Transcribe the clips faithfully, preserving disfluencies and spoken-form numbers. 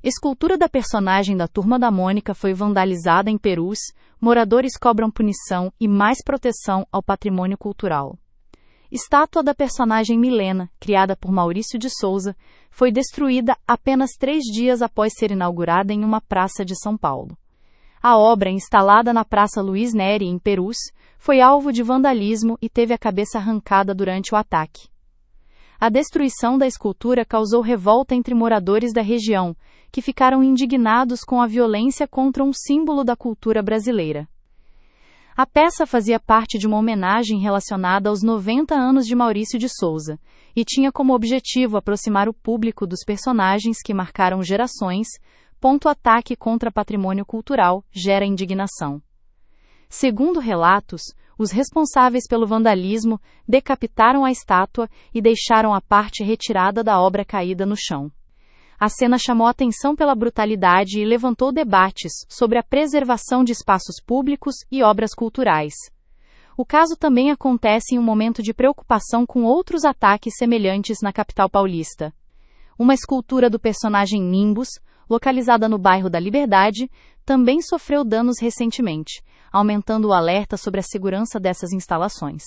Escultura da personagem da Turma da Mônica foi vandalizada em Perus, moradores cobram punição e mais proteção ao patrimônio cultural. Estátua da personagem Milena, criada por Maurício de Souza, foi destruída apenas três dias após ser inaugurada em uma praça de São Paulo. A obra, instalada na Praça Luiz Neri, em Perus, foi alvo de vandalismo e teve a cabeça arrancada durante o ataque. A destruição da escultura causou revolta entre moradores da região, que ficaram indignados com a violência contra um símbolo da cultura brasileira. A peça fazia parte de uma homenagem relacionada aos noventa anos de Maurício de Souza, e tinha como objetivo aproximar o público dos personagens que marcaram gerações. Ponto ataque contra patrimônio cultural gera indignação. Segundo relatos, os responsáveis pelo vandalismo decapitaram a estátua e deixaram a parte retirada da obra caída no chão. A cena chamou atenção pela brutalidade e levantou debates sobre a preservação de espaços públicos e obras culturais. O caso também acontece em um momento de preocupação com outros ataques semelhantes na capital paulista. Uma escultura do personagem Nimbus, localizada no bairro da Liberdade, também sofreu danos recentemente, aumentando o alerta sobre a segurança dessas instalações.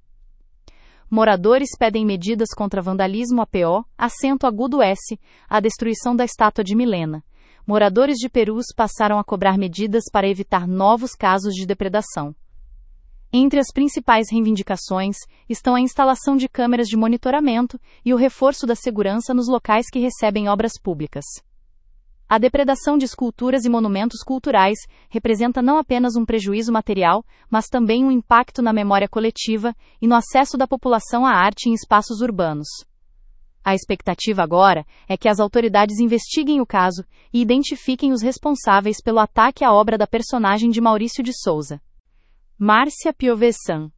Moradores pedem medidas contra vandalismo A P O, acento agudo S, a destruição da estátua de Milena. Moradores de Perus passaram a cobrar medidas para evitar novos casos de depredação. Entre as principais reivindicações estão a instalação de câmeras de monitoramento e o reforço da segurança nos locais que recebem obras públicas. A depredação de esculturas e monumentos culturais representa não apenas um prejuízo material, mas também um impacto na memória coletiva e no acesso da população à arte em espaços urbanos. A expectativa agora é que as autoridades investiguem o caso e identifiquem os responsáveis pelo ataque à obra da personagem de Maurício de Souza. Márcia Piovesan